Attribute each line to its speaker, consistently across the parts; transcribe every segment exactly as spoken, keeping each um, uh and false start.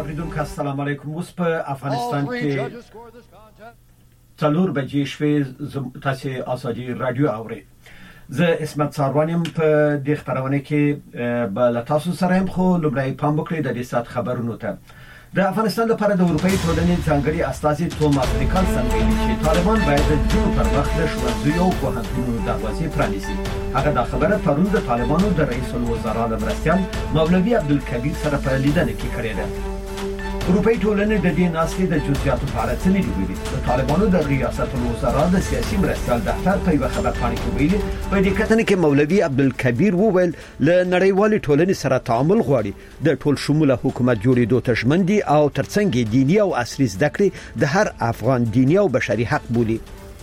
Speaker 1: اوریدونکو السلام علیکم. اوس په افغانستان کې څلور بجې شوې تاسو ازادي رادیو اورئ. زه اسمت ساروانیم په دې خبرونه کې بل تاسو سره هم خو لومړی پام وکړئ د دې سات خبرونو ته. د افغانستان لپاره د اروپאי ټولنې ځانګړي استازي توماس نیکلسن ویلي چې طالبان باید د جنوب پر مخ د ښوونځیو او پوهنتونونو دروازې پرانیزي. هغه دا خبره پرون د طالبانو د رئیس الوزرا د مرستیال مولوي عبدالکبیر سره په لیدنه کې کړې ده. اروپאי ټولنې د دې ناسې د جزئیاتو په اړه څه نه دی ویلي. د طالبانو د ریاست الوزرا د سیاسي مرستیال دفتر په یو خبرپاڼه کې ویلي په دې کتنه کې مولوي عبدالکبیر وویل له نړیوال ټولنې سره تعامل غواړي، د ټول شموله حکومت جوړېدو ته ژمن دي او ترڅنګ دینی او عصري زده کړې د هر افغان دینی او بشري حق بولي.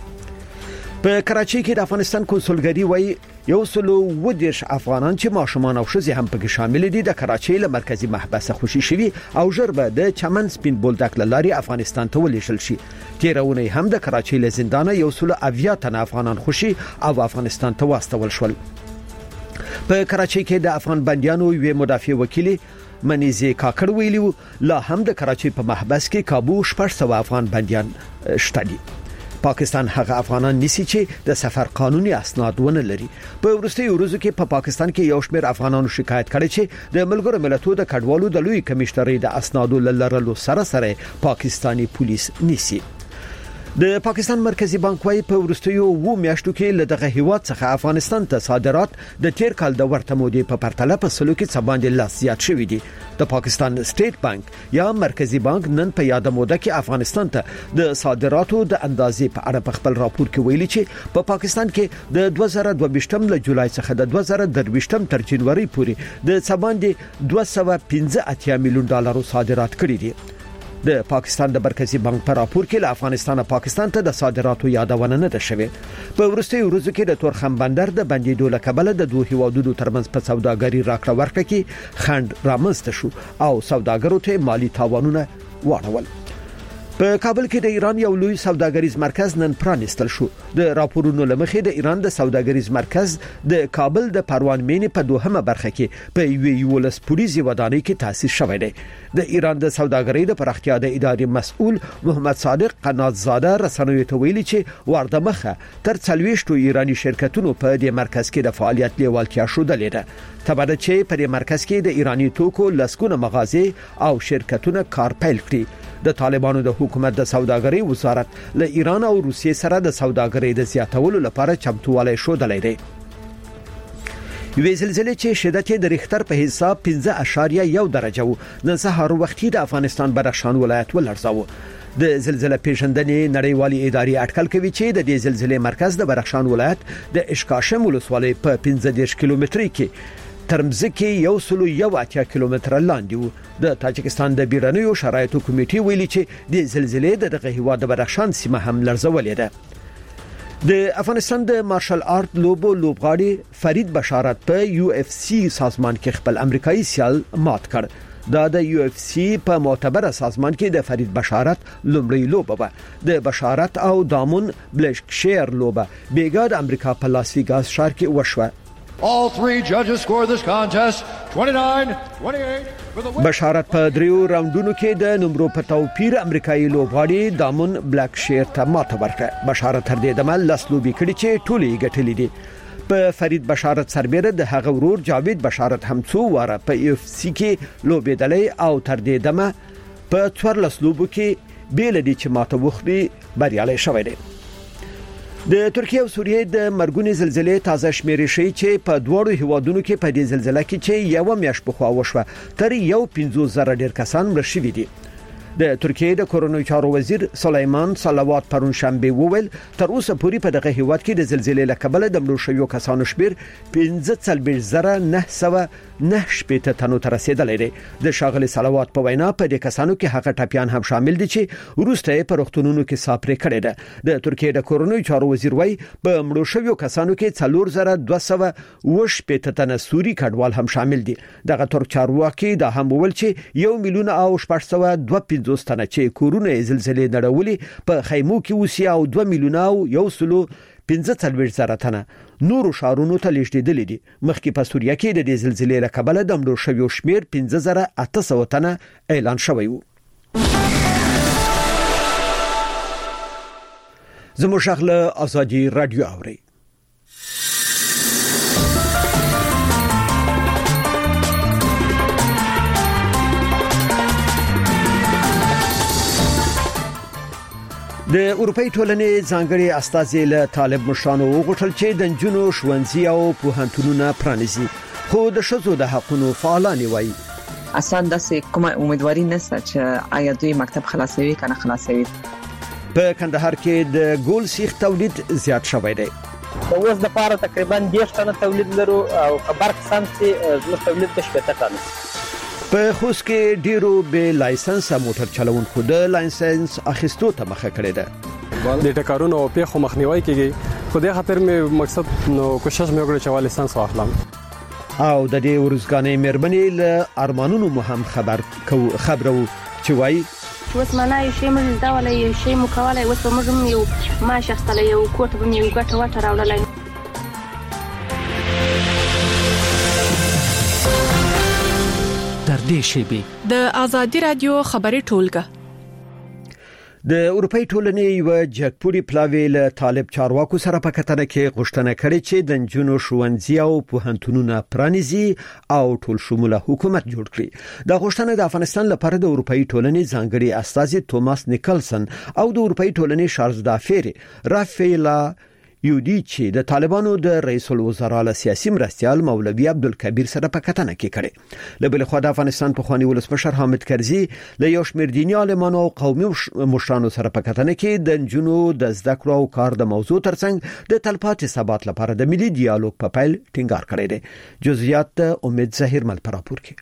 Speaker 1: په کراچۍ کې د افغانستان کنسولګری وایي یو سلو ودیش افغانان چې ماشومان او ښځې هم پکې شامل دي د کراچۍ له مرکزی محبسه خوشي شوي او ژربه د چمن سپین بولدک لاري افغانستان ته ولېږل شي. تیرونه هم د کراچۍ له زندانه یو سلو اویا تن افغانان خوشي او افغانستان ته واستول شول. په کراچۍ کې د افغان بنديانو یو مدافع وکیل منیزه کاکړ ویلو لا هم د کراچۍ په محبس کې کابو شپږ سوه افغان بنديان شته دي. پاکستان هغه افغانان نسی چې د سفر قانوني اسناد ونه لري. په ورستیو ورځو کې په پا پاکستان کې یو شمېر افغانانو شکایت کړی چې د ملګرو ملتونو د کډوالو د لوی کمشنرۍ د اسنادو لرلو سره سره پاکستانی پولیس نسی. د پاکستان مرکزی بانک وايي په ورستیو و میاشتو کې له دغه هیواد څخه افغانستان ته صادرات د تیر کال د ورته مودې په پرتله په سلو کې څه باندې لاس زیات شوي دي. د پاکستان سټیټ بانک یا مرکزی بانک نن په یاد موده کې افغانستان ته د صادراتو د اندازې په اړه په خپل راپور کې ویلي چې په پا پاکستان کې د دوه زره دوه ویشتم له جولای څخه د دوه زره درې ویشتم تر جنوري پورې د څه باندې دوه سوه پنځه اتیا میلیون ډالر صادرات کړي دي. د پاکستان د مرکزی بانک په راپور کې له افغانستان او پاکستان ته د صادراتو یادونه نه ده شوې. په ورستیو ورځو کې د تورخم بندر د بندیدو له کبله د دوه هیوادونو ترمنځ په سوداګري راکړه ورکړه کې خنډ رامنځته شو او سوداګرو ته مالی تاوانونه واړول. په کابل کې د ایران یو لوی سوداګریز مرکز نن پرانیستل شو. د راپورونو لمخې د ایران د سوداګریز مرکز د کابل د پروان مینې په دوهمه برخه کې په یو یولس پولیسي ودانۍ کې تاسیس شوی دی. د ایران د سوداګرۍ د پراختیا د ادارې مسؤل محمد صادق قناتزاده رسنیو ته ویلي چې ورته مخه تر څلويشتو ایرانی شرکتونو په دې مرکز کې د فعالیت لیوالتیا شودلې ده. تبعد چې په دې مرکز کې د ایرانی توکو لسګونه مغازې او شرکتونه کار پیل کړي. د طالبانو د حکومت د سوداګرۍ وزارت له ایران او روسیې سره د سوداګرۍ د زیاتولو لپاره چمتووالی شودلې دی. یوې زلزلې چې شدت یې د ریختر په حساب پنځه اعشاریه یو درجه و نن سهار وختي د افغانستان بدخشان ولایت ولړزاوه. د زلزلې پیژندنې نړیوالې ادارې اټکل کوي چې د دې زلزلې مرکز د بدخشان ولایت د اشکاشم ولسوالۍ په پنځه دېرش کیلومتري کې ترمزکه یو سلو یو اتیا کیلومتره لاندې وو. د تاجکستان د بیرنیو شرایطو کمیټې ویلي چې د زلزلې د دغه هیواد د بدخشان سیمه هم لرزولې ده. د افغانستان د مارشل آرت لوبو لوبغاړي فرید بشارت په یو اف سی سازمان کې خپل امریکایي سیال مات کړ. دا د یو اف سی په معتبره سازمان کې د فرید بشارت لومړی لوبه و. د بشارت او دامون بلشکشیر لوبه بیګا د امریکا په لاس ویګاس ښار کې وشوه.
Speaker 2: All three judges scored this contest twenty-nine twenty-eight.
Speaker 1: بشارت په دریو راوندونو کې د نمبرو په توپیر امریکایي لوبغاړي دامون بلک شیر ته ماته ورکړه. بشارت تر دې دمه لس لوبې کړې چې ټولې ګټلې دي. په فرید بشارت سربېره د هغه ورور جاوید بشارت هم څو واره په یو اف سی کې لوبېدلی او تر دې دمه په څوارلس لوبو کې بیل دي چې ماته وخوري بریالي شوی دی. د ترکیه او سوریې د مرګونې زلزلې تازه شمیرې شي چې په دوړو هیوادونو کې په دې زلزلې کې چې یو میاشت په خوا وشوه تر یو پنځوس زره ډیر کسان مړ شوي دي. د ترکیه د کورونو چارو وزیر سلیمان صلوات پرون شنبه وویل تر اوسه پورې په دغه هیواد کې د زلزلې له کبله د مړو شویو کسانو شمیر پنځه څلوېښت زره نه سوه نه شپېته تنو ته رسیدلی دی. د ښاغلي صلوات په وینا په دې کسانو کې هغه ټپیان هم شامل دي چې وروسته په روغتونونو کې ساپرې کړې ده. د ترکیه د کورونو چارو وزیر وایي په مړو شویو کسانو کې څلور زره دوه سوه اوه شپېته تنه سوري کډوال هم شامل دي. دغه ترک چارواکي دا هم وویل چې یو میلیون او شپږ سوه دوه پنځوس تنه چې کورونه زلزلې نړولې په خیمو کې اوسي او دوه میلیونه او یو سلو پنځه څلوېښت زره تنه نورو ښارونو ته لیږدېدلي دي. مخکې په سوریه کې د دې زلزلې له کبله د مړو شویو شمېر پنځه زره اته سوه تنه اعلان شوی و. زموږ غږ له آزادي رادیو اوري. د اروپאי ټولنې ځانګړي استازي له طالب مشرانو وغوښتل چې د نجونو ښوونځي او پوهنتونونه پرانیزي، خو د ښځو د حقوقو فعالان وایي
Speaker 3: اسان داسې کومه امیدواري نشته چې آیا دوی مکتب خلاصوي کنه خلاصوي.
Speaker 1: په کندهار کې د ګول سیخ تولید زیات شوی دی.
Speaker 4: اوس د پاره تقریبا دېرش ټنه تولید لرو او خبر قسم چې زموږ تولید د شپږ ټنه.
Speaker 1: په خوست کې ډیرو به لایسنس موټر چلوونکو د لایسنس اخیستو ته مخه کړې ده.
Speaker 5: د ټکرونو او پیښو مخنیوي کیږي، خو د خاطر مې مقصد نو کوشش مې وکړ چې لایسنس واخلم.
Speaker 1: او د دې ورزګانې مېرمنې له ارمانونو مهم خبر خبرو چې وایي
Speaker 6: وس منای شي موږ دا ولې شي مو کولای وس موږ یو ما شخصله یو کوټ به یو ګټه وټه راوړلای.
Speaker 7: تر دې شی به د آزادي رادیو خبري ټولګه
Speaker 1: د اروپאי ټولنې یو جګپوري پلاوی له طالب چارواکو سره په کتنه کې غوښتنه کړې چې د نجونو ښوونځي او پوهنتونونه پرانیزي او ټول شموله حکومت جوړ کړي. دا غوښتنه د افغانستان لپاره د اروپאי ټولنې ځانګړي استازي توماس نیکلسن او د اروپאי ټولنې شارلز دافیر رافیلا یودی چې د طالبانو د رئیس الوزرا له سیاسي مرستيال مولوي عبدالکبیر سره په کتنه کې کړي. له بل خوا د افغانستان په خواني ولسمشر حامد کرزي له یو شمېر دیني عالمانو او قومي مشرانو سره په کتنه کې د نجونو د زده کړو او کار د موضوع ترڅنګ د تلپاتې ثبات لپاره د ملي ډیالوګ په پیل ټینګار کړی دی. جزئیات امید ظاهر مل پراپور کې.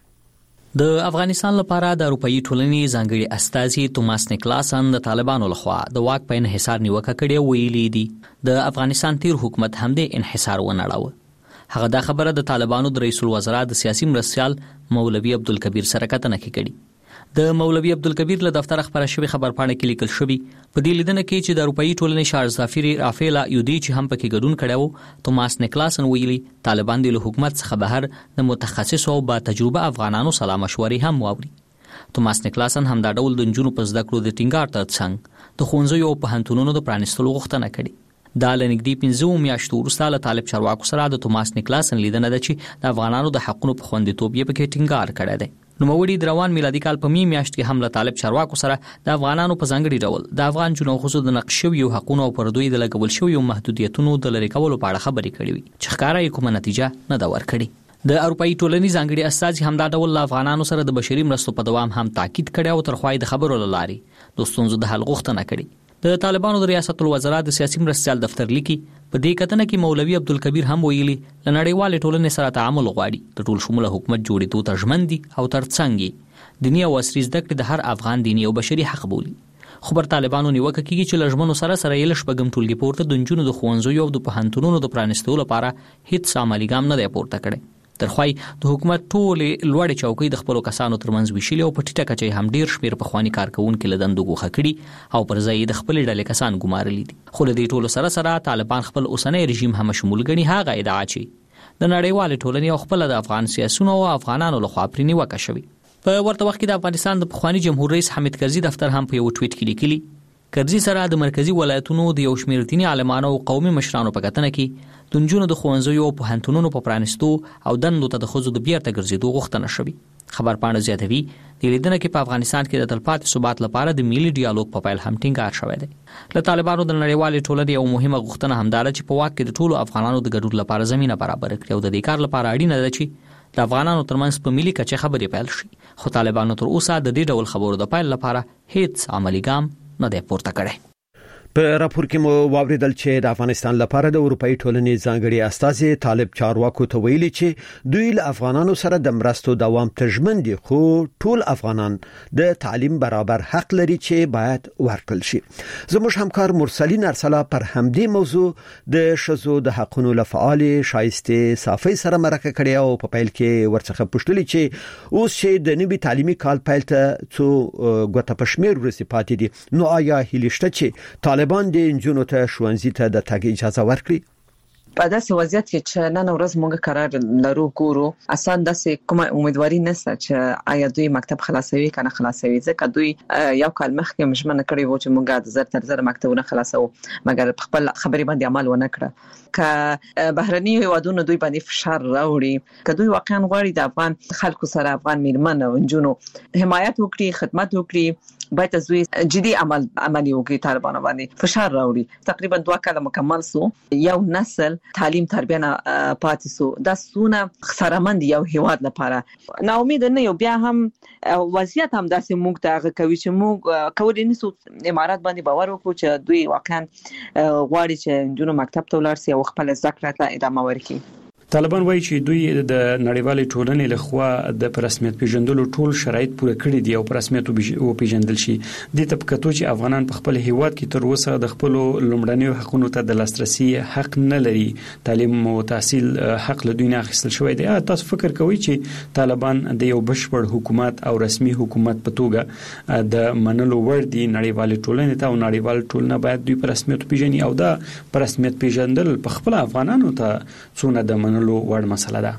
Speaker 8: د افغانستان لپاره د اروپאי ټولنې ځانګړي استازي توماس نیکلاسن د طالبانو لخوا د واک په انحصار نیوکه کړې ویلي دي د افغانستان تیر حکومت هم د انحصار ونړاوه. هغه دا خبره د طالبانو د رئیس الوزرا د سیاسي مرستيال مولوي عبدالکبیر سره کتنه کړي. د مولوي عبدالکبیر له دفتر خبره شوی خبرپاڼه کې لیکل شوی په دې لیدنه کې چې د اروپאי ټولنې شارلز دافیر رافیلا یودی چې هم پکې ګډون کړو، توماس نیکلاسن ویلي طالبان د حکومت څخه بهر د متخصص او با تجربه افغانانو سره مشورې هم واوري. توماس نیکلاسن هم دا ډول د نجونو په زده کړو د ټینګار ترڅنګ د ښوونځیو او پوهنتونونو د پرانیستلو غوښتنه کړې. دا لنګدي پنځه میاشتو وروسته له طالب چارواکو سره د توماس نیکلاسن لیدنه ده چې د افغانانو د حقوقو په خوندیتوب یې پکې ټینګار کړی دی. نوموړي د روان میلادي کال په می میاشت کې هم له طالب چارواکو سره د افغانانو په ځانګړي ډول د افغان جنو خصوص د نقش شویو حقوقو او پردوی د لګول شویو محدودیتونو د لری کولو په اړه خبرې کړې وي چې ښکارا یې کومه نتیجه نه دا ورکړي. د اروپאי ټولنې ځانګړي استازي هم دا ډول له افغانانو سره د بشري مرستو په دوام هم تاکید کړی او ترخوای د خبرو لاري د ستونزو د حل غوښتنه کړې. د طالبانو د ریاست الوزرا د سیاسي مرستيال دفتر لیکي په دې کتنه کې مولوي عبدالکبیر هم ویلي ل نړیوال ټولنې سره تعامل غواړي د ټول شموله حکومت جوړېدو ته ژمن دي او ترڅنګ دینی او عصري زده کړې د هر افغان دینی او بشري حق بولي. خبر طالبانو نیوکه کوي چې لژمنو سره سره یې لشپګم ټولګي پورته د نجونو د ښوونځیو او د پوهنتونونو د پرانیستلو لپاره هیڅ عملي ګام نه دی پورته کړی. ترخوای د حکومت ټولې لوړې چوکۍ د خپل کسانو ترمنځ ویشلې او په ټیټه کچې هم ډیر شمیر په خواني کارکونکو لدندو غوخه کړي او پر ځای د خپل ډلې کسان ګمارلي دي. خو له دې ټولو سره سره طالبان خپل اوسنۍ رژیم هم شمول غني هغه ادعا چې د نړیوال ټولنې او خپل د افغان سیاسيونو او افغانانو لخوا پرې نیوکه شوی. په ورته وخت کې د افغانستان د پخوانی جمهور رئیس حامد کرزي دفتر هم په یو ټویټ کې لیکلي کرزي سره د مرکزی ولایتونو د یو شمېر دیني عالمانو او قومي مشرانو په کتنه کې د نجونو د ښوونځیو او پوهنتونونو په پرانیستو او دندو ته د ښځو د بیرته ګرځېدو غوښتنه شوې. خبرپاڼه زیاتوي د لیدنه کې په افغانستان کې د تلپاتې ثبات لپاره د ملي ډیالوګ په پیل هم ټینګار شوی دی. له طالبانو د نړیوالې ټولنې یو مهمه غوښتنه همدا ده چې په واک کې د ټولو افغانانو د ګډون لپاره زمينه برابر کړي او د دې کار لپاره اړینه ده چې د افغانانو ترمنځ په ملي کچه خبرې پیل شي. خو طالبانو تر اوسه د دې ډول خبرو د پیل لپاره هیڅ عملی ګام نه دی پورته کړی.
Speaker 1: په راپور کې مو واوریدل چې د افغانستان لپاره د اروپאי ټولنې ځانګړي استازي طالب چارواکو ته ویلي چې دوی له افغانانو سره د مرستو دوام تضمین دي، خو ټول افغانان د تعلیم برابر حق لري چې باید ورکړل شي. زموږ همکار مرسلین ارسلا پر همدې موضوع د شذو د حقونو لفعال شایسته صافي سره مرکه کړې او په پیل کې ورڅخه پوښتنه چې اوس چې د نوي تعلیمي کال پیل ته څو غوته پښمیر ورسې پاتې دي، نو آیا هیلشته چې طالبان د انجونو ته ښوونځي ته د تګ اجازه ورکړي؟
Speaker 3: په داسې وضعیت کې چې نن ورځ موږ قرار لرو ګورو اسان داسې کومه امیدواري نشته چې آیا دوی مکتب خلاصوي کنه خلاصوي، ځکه دوی یو کال مخکې مشمنه کړی و چې موږ د زر تر زر مکتبونه خلاصو، مګر خپل خبرې باندې عمل ونه کړ. که بهرني هیوادونو دوی باندې فشار راوړي، که دوی واقعا غواړي د افغان خلکو سره افغان میرمن او جنونو حمایت وکړي، خدمت وکړي، باید از دوی جدي عمل عملی وکړي، طالبانو باندې فشار راوړي. تقریبا دوه کاله مکمل سو، یو نسل تعلیم تربیه نه پاتې سو، دا سونه خسارمند یو هیواد لپاره. نا امید نه یو بیا هم وضعیت هم داسې موږ ته هغه کوي چې موږ کولای نشو امارات باندې باور وکړو چې دوی واقعا غواړي چې جنونو مکتب ته ولاړ شي او خپل ذکر ته ادامه ورکړي.
Speaker 9: طالبان وایي چې دوی د نړیوالې ټولنې لخوا د رسمیت پیژندلو ټول شرایط پوره کړي دي او رسمیت او پیژندل شي. د تپکتو چې افغانان په خپل هیواد کې تر اوسه د خپل لومړنیو حقوقو ته د لاسرسي حق نه لري، تعلیم او تحصیل حق له دوی نه اخیستل شوی دی. تاسو فکر کوئ چې طالبان د یو بشپړ حکومت او رسمي حکومت په توګه د منلو وړ دي؟ نړیوالې ټولنې ته او نړیوال ټولنه باید دوی په رسمیت پیژني او دا په رسمیت پیژندل په خپل افغانانو ته څونه د منلو وړ مسله ده.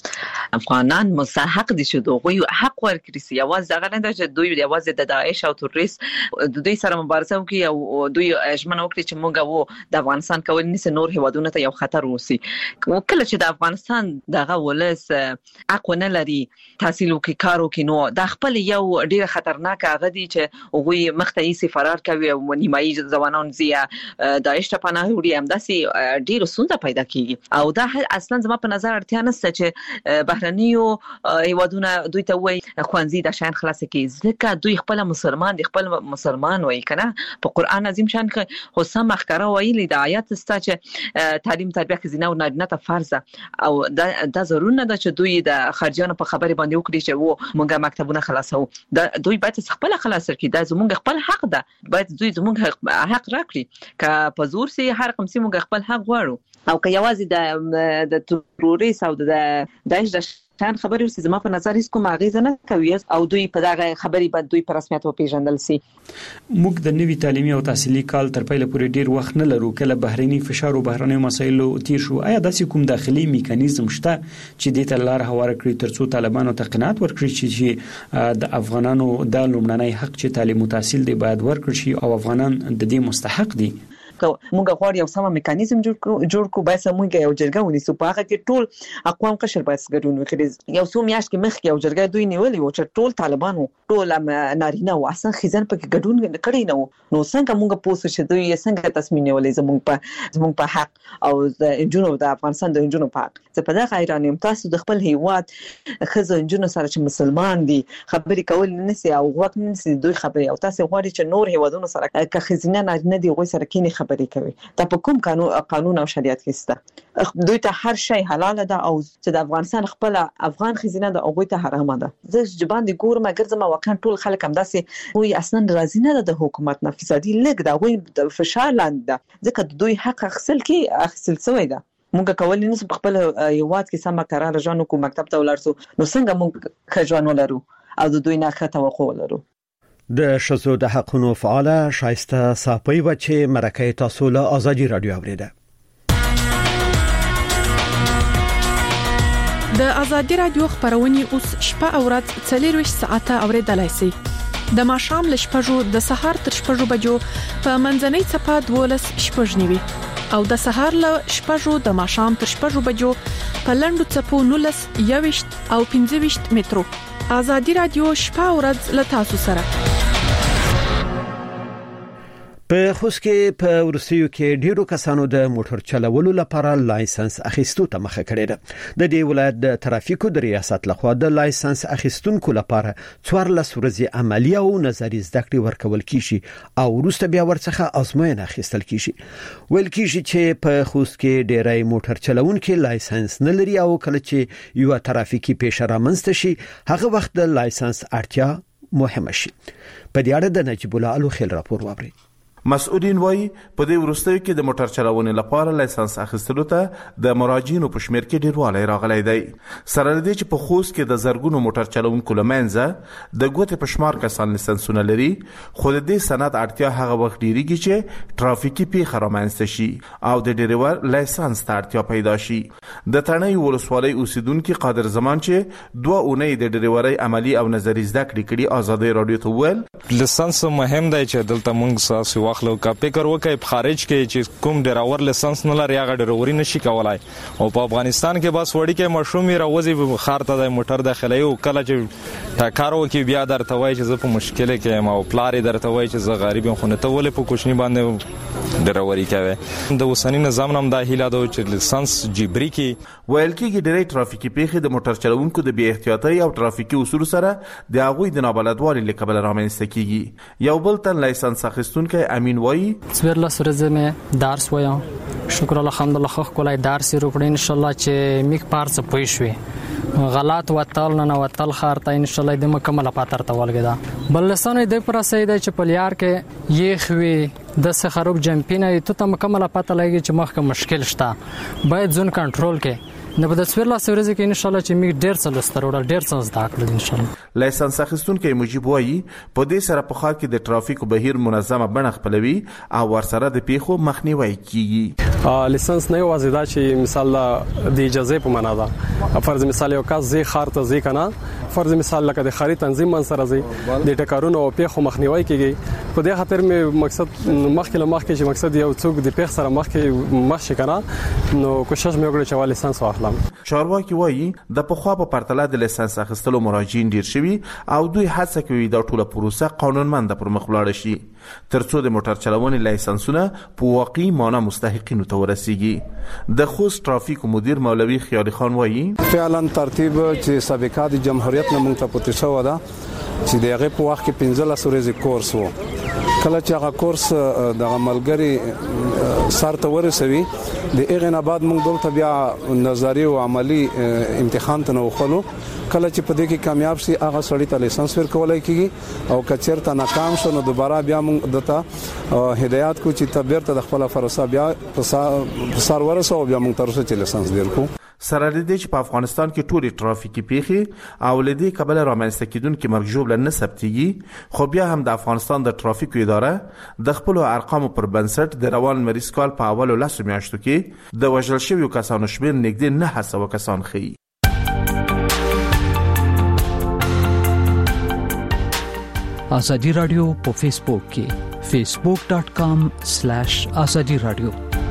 Speaker 3: افغانان مستحق دي چې دوی حق ورکړي سي. یوازې دغه نه چې دوی یوازې د داعش او تروریست د دوی سره مبارزه وکړي او دوی ژمنه وکړي چې موږ وو د افغانستان کول نس نور هیوادونو ته یو خطر وسی. کله چې د افغانستان دغه ولس حق نه لري تحصیل وکړي، کار وکړي، نو د خپل یو ډیر خطرناک هغه دي چې هغه مختعي فرار کوي او نیمایي ځوانان زیه داعش ته پناه وړي، هم داسې ډیر سونده پیدا کیږي. او دا اصلا زما په نظر اړتیا نشته چې بهرنیو هیوادونه دوی ته وایي خوانزي د شان خلاص کی، ځکه دوی خپل مسلمان دي، خپل مسلمان وایي کنه په قران عظیم شان کې خو سم مخکره وایي د آیات ستا چې تعلیم تربیه کې زینه او نارینه ته فرض او دا د ضروري نه ده چې دوی د خارجيانو په خبرې باندې وکړي چې وو موږ مکتبونه خلاصو. دا دوی باید خپل خلاص کړي، دا زموږ خپل حق ده، باید دوی زموږ حق راکړي. که په زور سي هر کوم سي موږ خپل حق غواړو، او که یوازې د د تروریست او د داعش د شان خبرې ورسې زما په نظر هیڅ کوم اغیزه نه کوي او دوی په دغه خبرې باندې دوی په رسمیت وپیژندل سي.
Speaker 9: موږ د نوي تعلیمي او تحصیلي کال تر پیله پورې ډیر وخت نه لرو، کله بهرني فشار او بهرني مسایلو تیر شو. آیا داسې کوم داخلي میکانیزم شته چې د تلار هواره کړی ترڅو طالبانو ته قناعت ورکړي چې د افغانانو د لومړنۍ حق چې تعلیم او تحصیل دی باید ورکړي شي او افغانان د دې مستحق دي؟
Speaker 3: موږ غواړو یو سم میکانیزم جوړ کړو جوړ کو باید موږ یو جرګه ونیسو، په هغه کې ټول اقوام قشر باید ګډون وکړي. یو څو میاشتې کې مخکې یو جرګه دوی نیولې و چې ټول طالبانو ټول نارینه او اصلا خزن پکې ګډون کړی نه و، نو څنګه موږ پوسو چې دوی څنګه تصمیم نیولې زموږ په زموږ په حق او د جنونو د افغانستان د جنونو په حق. زه په دغه ایران یم، تاسو د خپل هیواد خزن جنونو سره چې مسلمان دي خبرې کول نه سي او وخت نه سي دوی خبرې، او تاسو غواړئ چې نور هیوادونو سره که خزینه نارینه دي غوي سره کینی خبرې کوي. دا په کوم قانون قانون او شریعت کې سته؟ دوی ته هر شی حلال ده او چې د افغانستان خپل افغان خزینه ده او غوي ته حرام ده. زه جبان دي ګورم اگر زما واقعا ټول خلک هم داسې وي اصلا راضي نه ده د حکومت نه، فسادي لګ دا غوي د فشار لاندې ده، ځکه دوی حق اخیستل کې اخیستل سوی ده. موږ کولای نشو په خپل یواد کې سم قرار ژوند کو مکتب ته ولرسو، نو څنګه موږ خجوان ولرو او د دوی نه خطا وقو ولرو.
Speaker 1: د شذو د حقونو فعال شایسته صاحبي و چې مرکه تاسو له ازادي رادیو اوریده.
Speaker 7: د ازادي رادیو خبرونه اوس شپه او ورځ څلور ساعته اوریدلای شئ. د ماښام ل شپږو د سهار تر شپږو بجو په منځنۍ صفه دولس شپږ نیوي او د سهار ل شپږو د ماښام تر شپږو بجو په لندو صفو نولس یويشت او پنځه ویشت مترو. ازادي رادیو شپه او ورځ ل تاسو سره.
Speaker 1: په خوست کې په ورسیو کې ډیرو کسانو د موټر چلولو لپاره لایسنس اخیستو ته مخه کړې ده. د دې ولایت د ترافیکو د ریاست لخوا د لایسنس اخیستونکو لپاره څوارلس ورځې عملی او نظري زده کړې ورکول کیږي او وروسته بیا ورڅخه ازموینه اخیستل کیږي. ویل کیږي چې په خوست کې ډیری موټر چلونکي لایسنس نه لري او کله چې یو ترافیکي پیښه رامنځته شي هغه وخت د لایسنس اړتیا مهمه شي. په دې اړه د نجیب الله الو خیل راپور وابري.
Speaker 10: مسؤلین وایي په دې وروستیو کې د موټر چلونې لپاره لایسنس اخیستلو ته د مراجعینو په شمیر کې ډیروالی راغلی دی. سره له دې چې په خوست کې د زرګونو موټر چلونکو له منځه د ګوتې په شمار کسان لایسنسونه لري، خو د دې سند اړتیا هغه وخت ډیریږي چې ترافیکي پیښه رامنځته شي او د ډریور لایسنس ته اړتیا پیدا شي. د تڼۍ ولسوالۍ اوسیدونکي قادر زمان چې دوه اونۍ د ډریورۍ عملی او نظري زده کړې کړي ازادۍ رادیو ته وویل
Speaker 11: لایسنس مهم دی چې دلته موږ ساسي واخلو کا فکر وکړي په خارج کې چې کوم ډریور لایسنس نه لري هغه ډریوري نشي کولای، او په افغانستان کې بس وړي کې مشرومي راوځي خار ته د موټر داخلي او کله چې ټاکارو کې بیا درته وایي چې زه په مشکل کې ما او پلار درته وایي چې زه غریب یم، خو نه ته ولې په کوچنی باندې ډریوري کوي. د اوسنی نظام هم دا هیله ده چې لایسنس جبري کې
Speaker 10: ویل کېږي ډېری ترافیکي پیښې د موټر چلوونکو د بې احتیاطۍ او ترافیکي اصولو سره د هغوی د نابلدوالي له کبله رامنځته کېږي. یو بل تن لایسنس اخیستونکی امین وایي
Speaker 12: څوارلس ورځې مې درس وایم، شکر الحمدلله ښه ښکلی درس یې وکړی انشاءالله چې میک پار څه پوه شوې غلط وتل نه وتل ښار ته انشاءالله د مکمله پاتر ته ولګېده. بل لسانو د پرسې دی چې په لیار کې یخ وي د څه خراب جمپینه ته ته مکمله پته لګي چې مخکې مشکل شته باید ځون کنټرول کې نه بده څوارلس ورځې کې انشاءالله چې میک ډېر څه لوستل وړل ډېر څه زده کړل انشاءالله.
Speaker 10: لایسنس اخیستونکی مجیب وایي په دې سره په ښار کې د ترافیکو بهیر منظمه بڼه خپلوي او ورسره د پیښو مخنیوی کیږي.
Speaker 5: لایسنس نه یوازې دا چې مثال د اجازه په معنا ده، فرض مثال یو کس زی خار ته زی کنه فرض مثال لکه د خاري تنظیم من سره زی د ټکرونو او پیښو مخنیوی کیږي. په دې خاطر مې مقصد مخکې له مخکې چې مقصد یو څوک د پیښ سره مخکې مخ شي کنه نو کوشش مې وکړ چې لایسنس واخلم.
Speaker 10: چارواکي وایي د پخوا په پرتله د لایسنس اخیستلو مراجعین ډیر شوي او دوی هڅه کوي دا ټوله پروسه قانونمند پر مخ ولاړه شي ترڅو د موټر چلونې لایسنسونه په واقعي معنا مستحقینو ته ورسیږي. د خوست ترافیک مدیر مولوي خیالي خان وایي
Speaker 13: فعلا ترتیب چې سابقه د جمهوریت نه مونږ ته پته شو ده چې دغه په وخت کې پنځلس ورځې کورس وو، کله چې هغه کورس د عملګری سر ته ورسوي د هغه نه بعد موږ دلته بیا نظری او عملی امتحان ته وخلو، کله چې په دې کې کامیاب شي هغه سړی ته لایسنس ورکولای کیږي او کچیر ته ناکام شو نو دوباره بیا موږ دته هدایت کو چې تبیر ته د خپل فرصه بیا په سر ورسو بیا موږ ترسه چې لایسنس درکو.
Speaker 10: سره لدې چې په افغانستان کې ټولې ترافیکي پیښې او لدې کبل رامنځته کېدونکو مرګ ژوبله نه ثبتېږي، خو بیا هم د افغانستان د ترافیکو اداره د خپل ارقامو پر بنسټ د روان مریض کال په اولو لسو میاشتو کې د وژل شویو کسانو شمېر نږدې نه سوه کسان ښیي.
Speaker 8: ازادي رادیو په فیسبوک کې فیسبوک ډاٹ کام سلیش ازادي رادیو.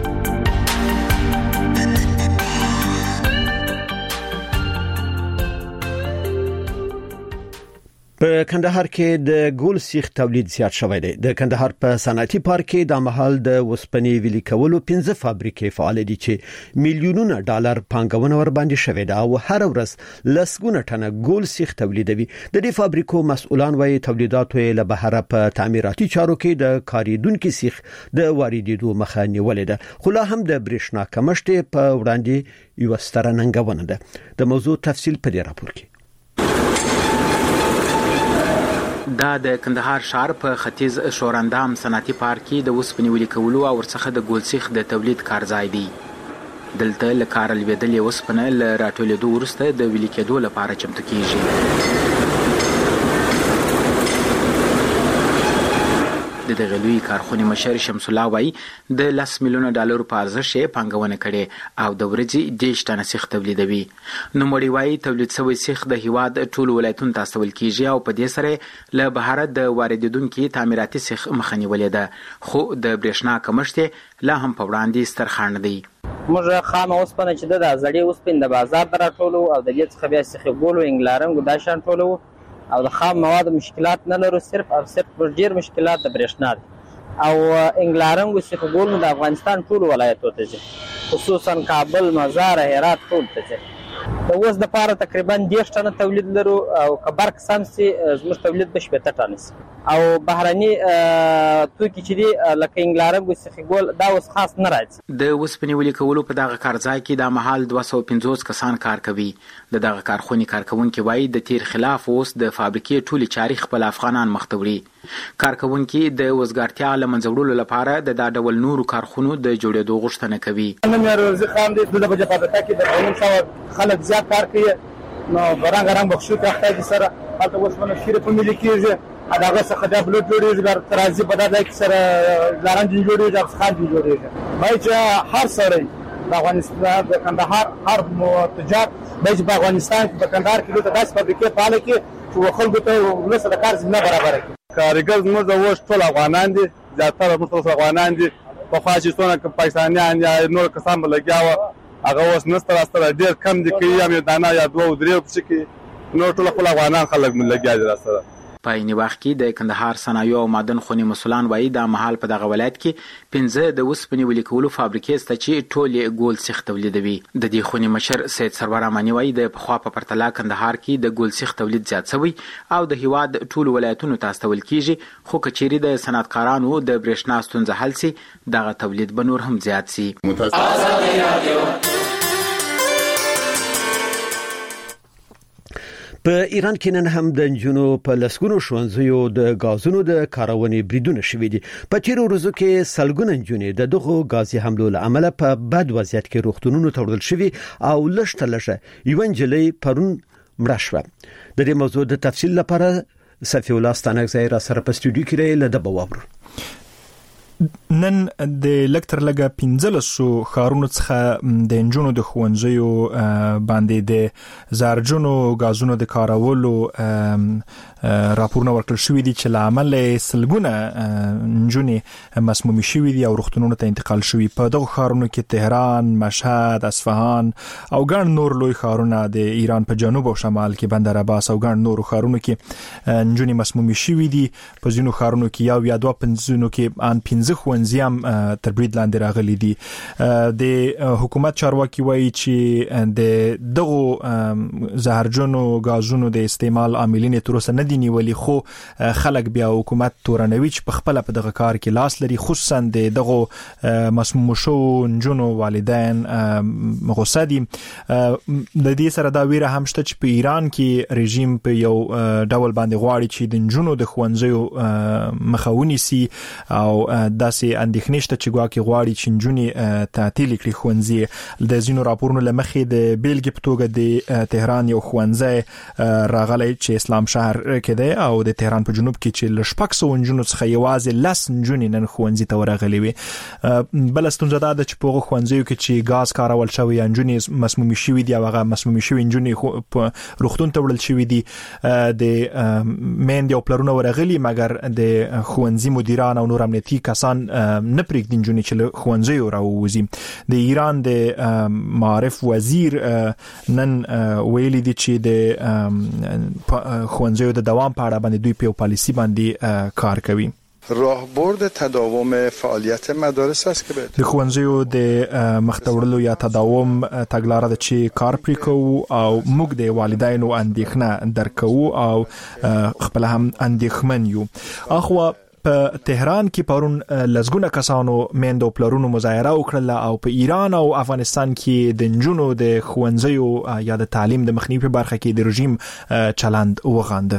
Speaker 1: په کندهار کې د ګول سیخ تولید زیات شوی دی. د کندهار په صنعتي پارک کې د مهال د وسپنې ویلي کولو پنځه فابریکې فعال دي چې میلیونونه ډالر پانګونه ور باندې شوې ده او هر ورځ لسګونه ټنه ګول سیخ تولیدوي. د دې فابریکو مسؤلان وايي تولیداتو له بهره په تعمیراتي چارو کې د کاریدونکو سیخ د واردېدو مخه نیولې ده، خو لا هم د برېښنا کمښت په وړاندې یو ستره ننګونه ده. د موضوع تفصیل په دې راپور کې.
Speaker 14: دا د کندهار ښار په ختیځ شوراندام صنعتي پارک کې د اوسپنې ویلي کولو او ورڅخه د ګول سیخ د تولید کارځای دی. دلته له کاره لوېدلې اوسپنه له راټولېدو وروسته د ویلي کېدو لپاره چمتو کېږي. د دغه لوی کارخونې مشر شمس الله وایي د لس میلیونه ډالرو په ارزښت یې پانګونه کړې او د ورځې دېرش ټنه سیخ تولیدوي. نوموړي وایي تولید شوی سیخ د هیواد ټولو ولایتونو ته استول کېږي او په دې سره له بهره د واردېدونکو تعمیراتي سیخ مخه نیولې ده، خو د برېښنا کمښت لا هم په وړاندې ستر خنډ دی.
Speaker 4: موږ خامه اوسپنه چې د زړې اوسپنې د بازار نه راټولو او د دې څخه بیا سیخ ګولو انګلارنګو دا شان ټولو او د خام مواد مشکلات نه لرو، صرف او صرف ډېر مشکلات د برېښنا دي او انګلارنګو سیخ ګول د افغانستان ټول ولایتونو ته ځي، خصوصا کابل، مزار، هرات ټول ته ځي د اوس د پاره تقریبا دیرش ټنه تولید لرو او که برق سم سي زموږ تولید به شپېته ټنه سي او بهرني توکي چې دي لکه انګلارنګ او سیخګول دا اوس خاص نه راځي.
Speaker 14: د اوسپنې ولې کولو په دغه کارځای کې د مهال دوه سوه پنځوس کسان کار کوي. د دغه کارخونې کارکونکي وایي د تیر خلاف اوس د فابریکې ټولې چارې خپل افغانان مخ ته وړي. کارکونکي د وزګارتیا له منځه وړلو لپاره د دا ډول نورو کارخونو د جوړېدو غوښتنه کوي.
Speaker 15: نن روزي خام دي د بجې فابریکه کې د قانون څو خلک زیات کار کوي نو برانګ رنګ بخښو ته د سره حالت اوس باندې شیره په ملي کېږي هغه څخه د بلوټ جوړیږي بر ترازی په دغه کې سره لارنج جوړیږي او خال جوړیږي. مای چې هر سره د افغانستان د کندهار هر تجار د افغانستان په کندهار کې د داس فابریکې فعال کې چې خلکو ته ولسه د کار زمينه برابر کړي.
Speaker 13: کارګر زموږ د وښ ټول افغانان دي زیاتره موږ افغانان دي په فاشیستونو کې پاکستانیان یا نور کسان بلګیاوه هغه اوس نستر استر ډیر کم دي کې یا مې دانا یا دوه درې څه کې نور ټول خپل افغانان خلک ملګیا دي سره.
Speaker 14: په عین وخت کې د کندهار صنایع او معدن خونې مسولان وایي د مهال په دغه ولایت کې پنځه د اوسپنې ولې کولو فابریکې سته چې ټولې ګول سیخ تولیدوي. د دې خونې مشر سید سرور امانی وایي د پخوا په پرتله کندهار کې د ګول سیخ تولید زیات شوی او د هیواد ټول ولایتونو ته استول کیږي خو کچېری د صنعتکارانو د برېښنا ستونزه حل سي دغه تولید به نور هم زیات سي.
Speaker 1: په ایران کې نن هم د جنونو په لسګونو ښوونځیو د غازونو د کارونې بریدونه شوې دي. په تیرو ورځو کې سلګونه جنونې د دغه غازي حملو له امله په بد وضعیت کې روغتونونو ته وړل شوي او لږ تلشه یو نجلۍ پرون مړه شوه. د دې موضوع د تفصیل لپاره صفی الله ستانکزی را سره په سټوډیو کې له دبا وورو.
Speaker 16: نن د لکتر لګه پنځلسو خارونو څخه د انجونو د خوونځیو باندې د زارجونو غازونو د کارولو راپورونه ورکړل شوې دي چې لامل سلګونه انجونې مسمومي شوې دي او روغتونونو ته انتقال شوې. په دغه خارونو کې تهران، مشهد، اصفهان او ګڼ نور لوی خارونه د ایران په جنوب او شمال کې بندر عباس او ګڼ نور خارونو کې انجونې مسمومي شوې دي. په ځینو خارونو کې یو یا دوه پنځونو کې ان پنځه خوندزي هم تر برید لاندې راغلي دي. د حکومت چارواکي وایي چې د دغه زهرجنو غازونو د استعمال عاملین تر اوسه نه دي نیولي خو خلک بیا حکومت تورنوي چې په خپل په دغه کار کې لاس لري خصوصا د دغه مسموم شو نجونو والدین غوسه دي. د دې سره دا ویره هم شته چې په ایران کې رژیم په یو ډول باندې غواړي چې د نجونو د خوندزیو مخاوني سي او داسې اندېښنې شته چې ګواکې غواړي چې نجونې تعطیل کړي ښوونځي. د ځینو راپورونو له مخې د بیلګې په توګه د تهران یو ښوونځی راغلی چې اسلام شهر کې دی او د تهران په جنوب کې چې له شپږ سوه نجونو څخه یوازې لس نجونې نن ښوونځي ته ورغلې وې. بله ستونزه دا ده چې په هغو ښوونځیو کې چې ګاز کارول شوی یا نجونې مسمومي شوي دي او هغه مسمومي شوي نجونې په روغتون ته وړل شوي دي. د میندې او پلرونه ورغلي مګر د ښوونځي مدیران او نور امنیتي کسان نه پرېږدي نجونې چې له ښوونځیو راووځي. د ایران د معارف وزیر نن ویلي دي چې د ښوونځیو د دوام په اړه باندې دوی په پالیسی باندې کار کوي.
Speaker 17: راهبرد تداوم فعالیت مدارس است که
Speaker 16: د ښوونځیو د مختورلو یا تداوم تګلاره ده چې کار پرې کوو او موږ د والدینو اندېښنه درکوو او خپل هم اندېښمن یو. اخوا په تهران کې پرون لزګونه کسانو میندو پلرونو مظاهره وکړه او په ایران او افغانستان کې د نجونو د ښوونځیو یا د تعلیم د مخنیوي په برخه کې د رژیم چلند وغانده.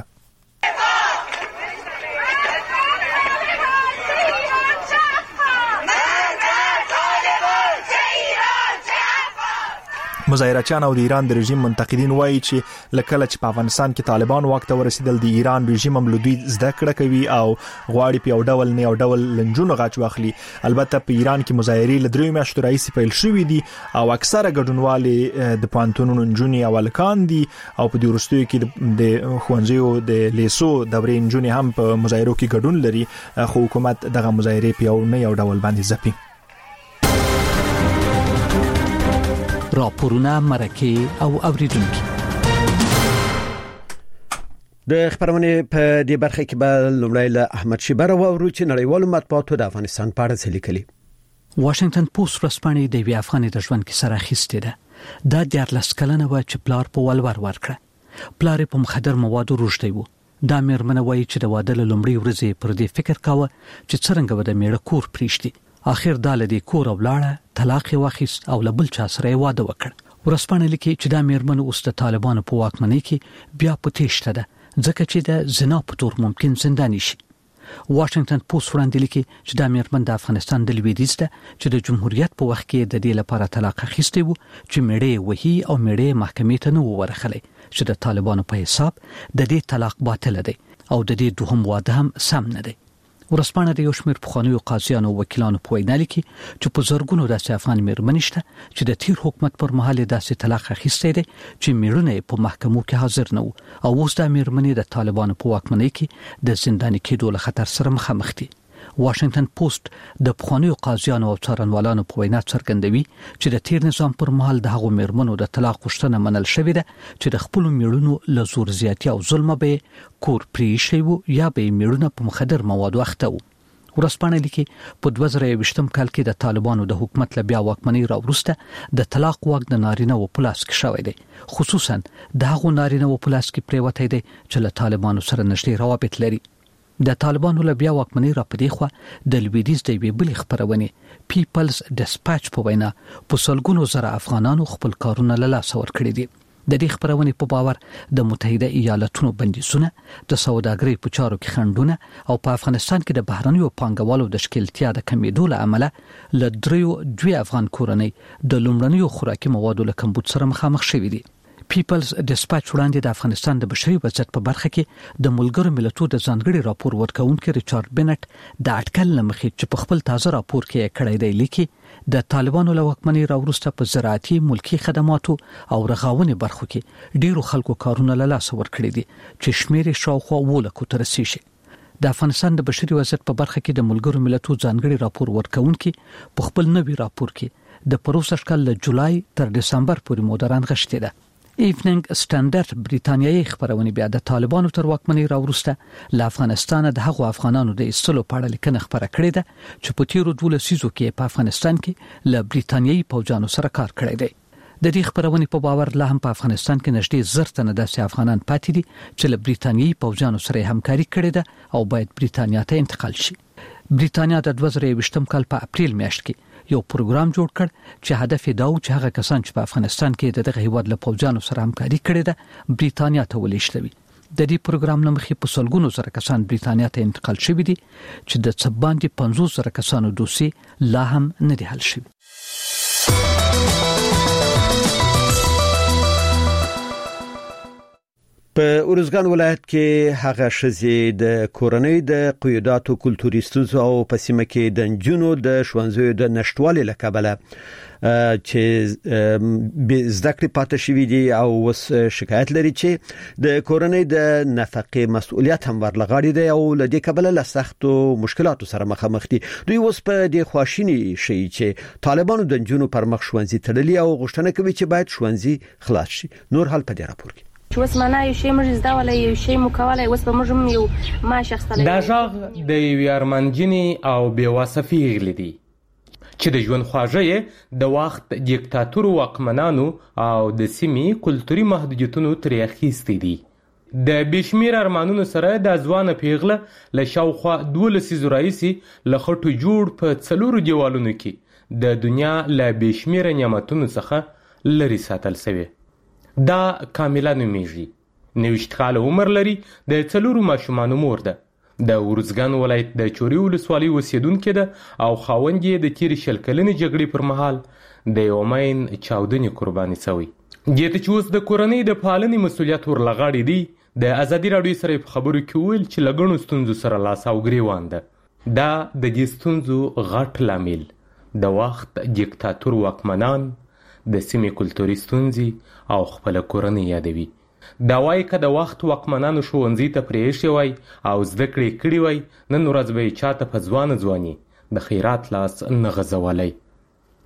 Speaker 16: مظاهرچیان او د ایران د رژیم منتقدین وایي چې لکه چې په افغانستان کې طالبان واک ته ورسېدل د ایران رژیم هم له دوی زده کړه کوي او غواړي په یو ډول نه یو ډول لنجونو غچ واخلي. البته په ایران کې مظاهرې له دریو میاشتو راهیسې پیل شوې دي او اکثره ګډونوالې د پوهنتونونو نجونې او هلکان دي او په دې وروستیو کې د ښوونځیو د لیسو دورې نجونې هم په مظاهرو کې ګډون لري خو حکومت دغه مظاهرې په یو نه یو ډول باندې ځپي.
Speaker 8: راپورونه مرکه او اوریدونکو
Speaker 1: د خبرونه په دې برخه کې به لومړی له احمد شیبر او ورو چې نړیوالو مطبوعاتو د افغانستان په اړه څه لیکلي.
Speaker 18: واشنگټن پوسټ ورځپاڼې د وی افغاني د ژوند کې سره اخیستې ده دا دیارلس کلنه و چې پلار په ولور ورکړه. پلار په مخدر موادو روږدی و. دا مېرمنه وایي چې د واده له لومړۍ ورځې پر دې فکر کاوه چې څرنګه به د میړه کور پریږدي. اخر دا له دې کور ولاړه، طلاق یې واخیست او له بل چا سره یې واده وکړ. ورسپانه لیکي چې دا مېرمنه اوس د طالبانو په واکمنۍ کې بیا په تېښته ده، ځکه چې د زنا په تور ممکن زنداني شي. واشنگټن پوسټ وړاندې لیکي چې دا مېرمن د افغانستان د لویدیځ ده چې د جمهوریت په وخت کې د دې لپاره طلاق اخیستی و چې میړه وهي او میړه محکمې ته نه ورخلي چې د طالبانو په حساب د دې طلاق باطل دی او د دې دوهم واده هم سم نه دی. ورسپانه د یو شمېر پخوانیو قاضیانو او وکیلانو په وینا لیکي چې په زرګونو داسې افغان مېرمنې شته چې د تیر حکومت پر مهال داسې طلاق اخیستی دی چې میړونه په محکمو کې حاضر نه وو او اوس دا مېرمنې د طالبانو په واکمنۍ کې د زنداني کېدو له خطر سره مخامخ دي. واشنگټن پوسټ د پخوانیو قاضیانو او څارنوالانو په وینا څرګندوي چې د تیر نظام پر مهال د هغو مېرمنو د طلاق غوښتنه منل شوې ده چې د خپلو میړونو له زور زیاتي او ظلم به کور پریښی وو یا به میړونه په مخدر موادو اخته وو. ورسپانه لیکي په دوه زره یوویشتم کال کې د طالبانو د حکومت له بیا واکمنۍ راوروسته د طلاق واک د نارینه و په لاس کې شوی دی، خصوصا د هغو نارینه و په لاس کې پریوتی دی چې له طالبانو سره نږدې روابط لري. د طالبانو له بیا واکمنۍ را پدې خوا د لویدیځ د یوې بلې خپرونې پیپلز ډسپاچ په وینا په سلګونو زره افغانانو خپل کارونه له لاسه ورکړي دي. د دې خپرونې په باور د متحده ایالاتونو بندیزونه، د سوداګرۍ په چارو کې خنډونه او په افغانستان کې د بهرنیو پانګوالو د ښکیلتیا د کمیدو له امله له دریو دوی افغان کورنۍ د لومړنیو خوراکي موادو له کمبود سره مخامخ شوي دي. پیپلز ډسپاچ وړاندې د افغانستان د بشري وضعیت په برخه کې د ملګرو ملتونو د ځانګړي راپور ورکونکي ریچارډ بنټ د اټکل لمخې چې په خپل تازه راپور کې کړی دی لیکي د طالبانو له واکمنۍ راوروسته په زراعتي، ملکي خدماتو او رغاونې برخو کې ډیرو خلکو کارونه له لاسه ورکړي دي چې شمیر یې شاوخوا اووه لکو ته رسیږي. د افغانستان د بشري وضعیت په برخه کې د ملګرو ملتونو ځانګړي راپور ورکونکي په خپل نوي راپور کې د پروسږ کال له جولای تر دسمبر پورې مودران غشتي ده. ایوننګ سټانډرډ بریتانیایي خبرونه بیا د طالبانو تر واکمنۍ راوروسته له افغانستان د هغو افغانانو د ایستلو په اړه لیکنه خبره کړې ده چې په تیرو دوله سیزو کې په افغانستان کې له بریتانیایي پوځانو سره کار کړی دی. د دې خبرونه په باور لا هم په افغانستان کې نږدې زر تنه داسې افغانان پاتې دي چې له بریتانیایي پوځانو سره همکاري کړې ده او باید بریتانیا ته انتقال شي. بریتانیا د دوه زره یوویشتم کال په اپریل میاشت کې یو پروګرام جوړ کړ چې هدف یې دا و چې هغه کسان چې په افغانستان کې د دغه هیواد له پوځانو سره همکاري کړې ده بریتانیا ته ولېږدوي. د دې پروګرام له مخې په سلګونو زره کسان بریتانیا ته انتقال شوي دي چې د څه باندې پنځوس زره کسانو دوسیې لا هم نه دي حل شوي.
Speaker 1: په اورزګان ولایت کې هغه شزې د کورنۍ د قیوداتو کلتوري ستونزو او په سیمه کې د نجونو د ښوونځیو د نشټوالي له کبله چې به زده کړې پاتې شوې دي او وس شکایت لري چې د کورنۍ د نفقې مسؤلیت هم ورلغاړي دی او له دې کبله له سختو مشکلاتو سره مخامخ دي. دوی اوس په دې خواشینی شي چې طالبانو د نجونو پر مخ ښوونځي تړلي او غوښتنه کوي چې باید ښوونځي خلاص شي. نور حال په دې راپور کې
Speaker 6: چې وس معنا یو شی موږ زده ولای یو شی مو کولای وس به موږ هم یو ما شخص
Speaker 19: دا ژغ د یو ارمانجنې او بیواسفي غلي دي چې د ژوند خواږه د وخت دیکتاتور واکمنانو او د سیمې کلتوري محدودیتونو ترې اخیستي دي. د بشمیر ارمانونو سره د ځوان پیغله له شاوخوا دولس زرايسي له خټو جوړ په څلورو دیوالونو کې د دنیا له بشمیر نعمتونو څخه لري ساتل شوی. دا کاملا نومیږي، نوښت کال عمر لري، د څلورو ماشومانو مور ده، د ورزګان ولایت د چوري ولسوالۍ اوسیدونکې ده او خاوند یې د تیرې شل کلنې جګړې پر مهال د یو مین چاودنې قرباني شوی. دې ته چې اوس د کورنۍ د پالنې مسؤلیت ورلغاړي دي، د ازادي راډیو سره په خبرو کې ویل چې له ګڼو ستونزو سره لاس او ګریوان ده. دا د دې ستونزو غټ لامل د وخت دیکتاتور واکمنان، د سیمې کلتوري ستونزې او خپل کورنۍ یادوي. دا وایي که د وخت واکمنانو ښوونځي ته پرېښی وای او زده کړې کړي وای، نن ورځ به یې چاته په ځوانه ځواني د خیرات لاس نه غځولی.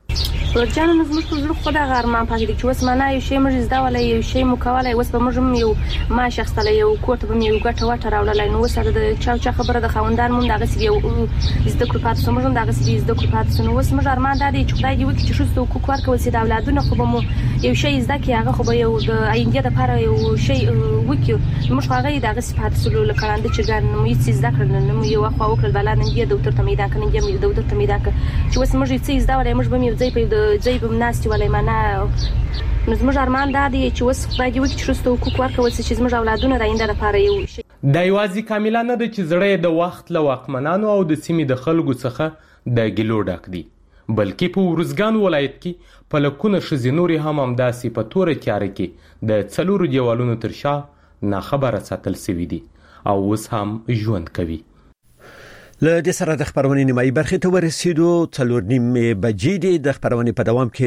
Speaker 6: ورجانو زموږ په زړه خو دا غارمان پاتې دي چې اوس معنا یو شی موږ زده ولای یو شی مو کولای اوس به موږ یو ما شخص له یو کوټ به یو ګټه وټه راولای نو اوس د چا چا خبره د خوندان مونږ دغه سی یو زده کړو پاتې سم موږ دغه سی زده کړو پاتې نو اوس موږ ارمان دا دی چې خدای دې وکړي چې شوستو کو کار کوي چې د اولادونو خو به مو یو شی زده کی هغه خو به یو د آینده لپاره یو شی وکړي موږ هغه دغه صفات سلو لکړاند چې ګان مو یې زده کړل نو یو خو وکړل بلانه دی ډاکټر ته میدان کنه دی ډاکټر ته میدان چې اوس موږ یې زده ولای موږ به یو ځای په ځای په ناستي ولای معنا نو زموږ ارمان دا دی چې اوس خدای دې وکړي چې شوستو کو کار کوي چې زموږ اولادونو د آینده لپاره یو شی
Speaker 19: د یوازې کاملا نه د چې زړه د وخت له واکمنانو او د سیمې د خلکو څخه د ګلو ډک دي بلکې په ورزګان ولایت کې په لکونه ښځې نورې هم همداسې په توره تیاره کې د څلورو دیوالونو تر شا ناخبره ساتل سوي دي او اوس هم ژوند کوي.
Speaker 1: له دې سره د خبرونې نیمایي برخې ته ورسېدو څلور نیمې بجې د خبرونې په دوام کې